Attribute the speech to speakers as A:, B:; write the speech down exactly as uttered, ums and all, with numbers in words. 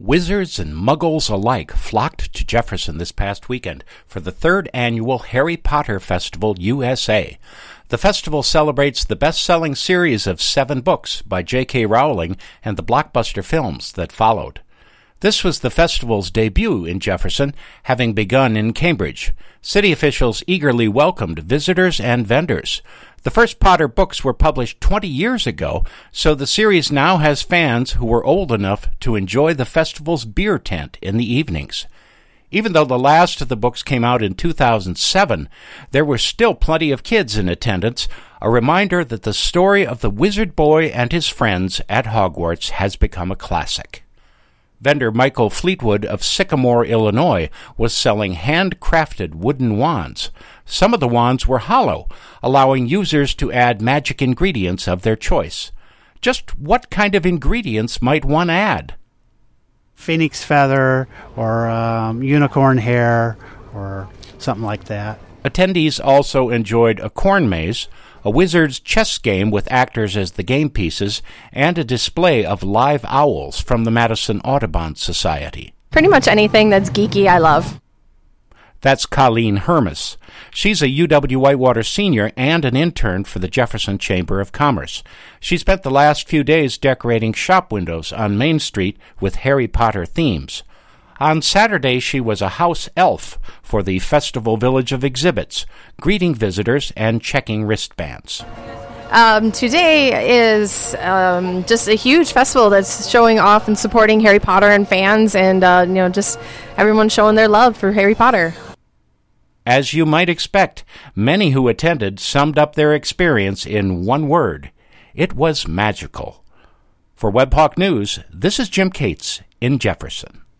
A: Wizards and muggles alike flocked to Jefferson this past weekend for the third annual Harry Potter Festival U S A. The festival celebrates the best-selling series of seven books by J K. Rowling and the blockbuster films that followed. This was the festival's debut in Jefferson, having begun in Cambridge. City officials eagerly welcomed visitors and vendors. The first Potter books were published twenty years ago, so the series now has fans who were old enough to enjoy the festival's beer tent in the evenings. Even though the last of the books came out in two thousand seven, there were still plenty of kids in attendance, a reminder that the story of the wizard boy and his friends at Hogwarts has become a classic. Vendor Michael Fleetwood of Sycamore, Illinois, was selling handcrafted wooden wands. Some of the wands were hollow, allowing users to add magic ingredients of their choice. Just what kind of ingredients might one add?
B: Phoenix feather or um, unicorn hair or something like that.
A: Attendees also enjoyed a corn maze, a wizard's chess game with actors as the game pieces, and a display of live owls from the Madison Audubon Society.
C: Pretty much anything that's geeky, I love.
A: That's Colleen Hermes. She's a U W-Whitewater senior and an intern for the Jefferson Chamber of Commerce. She spent the last few days decorating shop windows on Main Street with Harry Potter themes. On Saturday, she was a house elf for the Festival Village of Exhibits, greeting visitors and checking wristbands.
C: Um, today is um, just a huge festival that's showing off and supporting Harry Potter and fans, and uh, you know, just everyone showing their love for Harry Potter.
A: As you might expect, many who attended summed up their experience in one word. It was magical. For Webhawk News, this is Jim Cates in Jefferson.